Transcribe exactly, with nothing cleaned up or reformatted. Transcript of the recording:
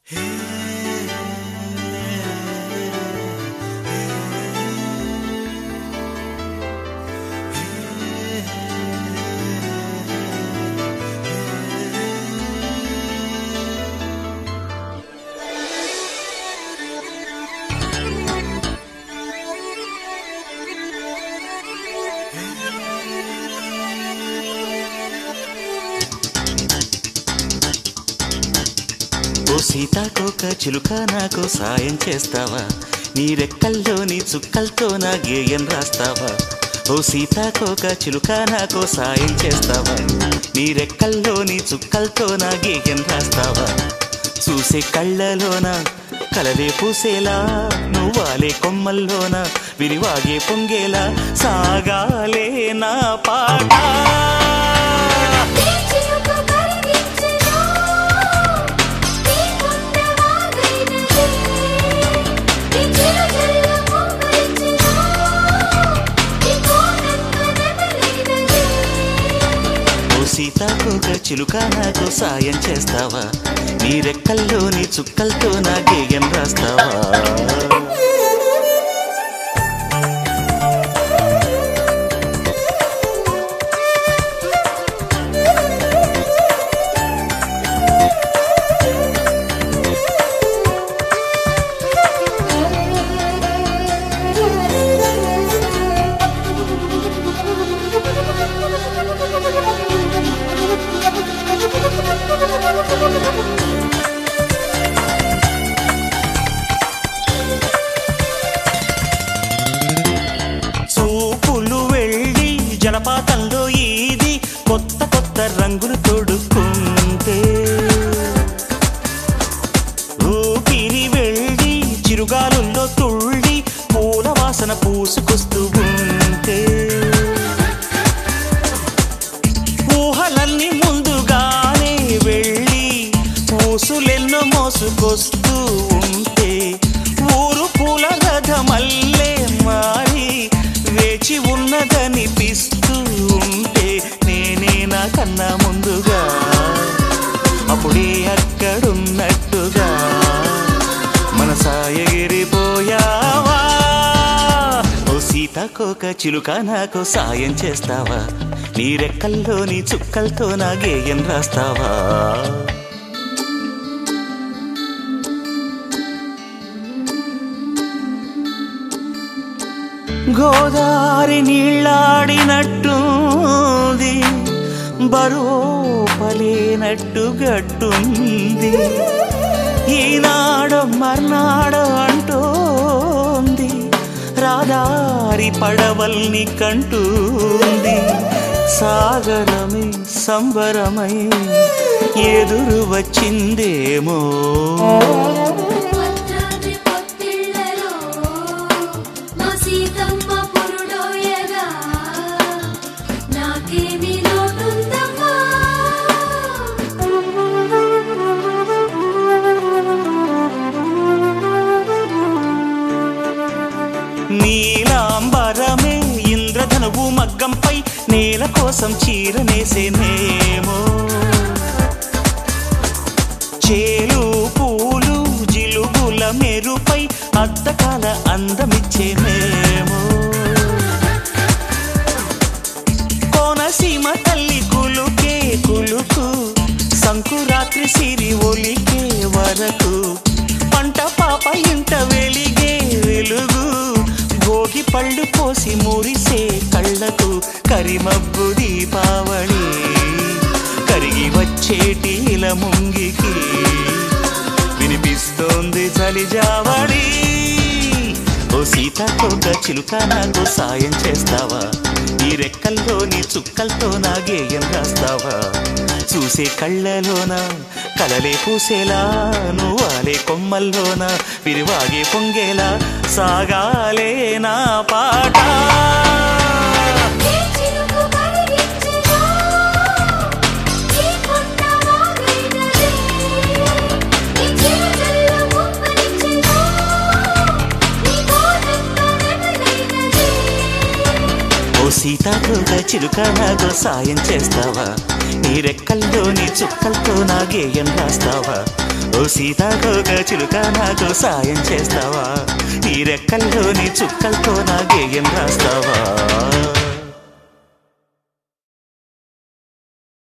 ఓ సీతాకోక చిలుక నాకు సాయం చేస్తావా? నీ రెక్కల్లోని చుక్కలతో నా గేయం రాస్తావా? ఓ సీతాకోక చిలుక నాకు సాయం చేస్తావా? నీ రెక్కల్లోని చుక్కలతో నా గేయం రాస్తావా? చూసే కళ్ళలోన కలవే పూసేలా, నువ్వాలే కొమ్మల్లోన విరివాగే పొంగేలా సాగాలే నా పాట. సీతాకోక చిలుక నాకు సాయం చేస్తావా? నీ రెక్కల్లోని చుక్కలతో నా గేయం రాస్తావా? చూపులు వెళ్ళి జలపాతంలో ఈది కొత్త కొత్త రంగులు తోడుకుంటే, ఊపిరి వెళ్ళి చిరుగాలుల్లో తుళ్ళి పూల వాసన పూసుకొస్తూ ఉంటే, ఊహలన్నీ ముందుగానే వెళ్ళి పూసులెన్నో మోసుకొస్తూ ఉంటే, ఊరు పూల రథమల్లే మారి వేచి ఉన్నదనిపిస్తూ ఉంటే, నేనే నా కన్నా ముందుగా అప్పుడే అక్కడున్నట్టుగా మనసా ఎగిరిపోయావా? ఓ సీతాకోక చిలుక నాకు సాయం చేస్తావా? నీ రెక్కల్లోని చుక్కలతో నా గేయం రాస్తావా? గోదారి నీళ్ళాడినట్టుంది, బరువోపలేనట్టు గట్టుంది, ఈనాడో మర్నాడో అంటోంది, రాదారి పడవల్ని కంటుంది, సాగరమే సంబరమై ఎదురు వచ్చిందేమో. నీలాంబరమే ఇంద్రధనువు మగ్గంపై నేల కోసం చీరనేసేనేమో, చేలు పూలు జిలుగుల మెరుపై అద్దకాల అందమిచ్చేనేమో, కోనసీమ తల్లి కులుకే కులుకు సంకురాత్రి సిరి ఒలికే వరకు, పంట పాప ఇంట వెలిగే వెలుగు, భోగి పళ్ళు పోసి మురిసే కళ్ళకు కరిమబ్బు దీపావళి, కరిగి వచ్చేటి ఇలా ముంగికి వినిపిస్తోంది చలిజావళి. ఓ సీతాకోక చిలుక నాకు సాయం చేస్తావా? నీ రెక్కల్లోని చుక్కలతో నా గేయం రాస్తావా? చూసే కళ్ళలోన కలలే పూసేలా, నువ్వాలే కొమ్మల్లోన విరివాగే పొంగేలా సాగాలే నా పాట. ఓ సీతాకోక చిలుక నాతో సాయం చేస్తావా నీ రెక్కల్లోని చుక్కలతో నా గేయం రాస్తావా ఓ సీతాకోక చిలుక నాతో సాయం చేస్తావా నీ రెక్కల్లోని చుక్కలతో నా గేయం రాస్తావా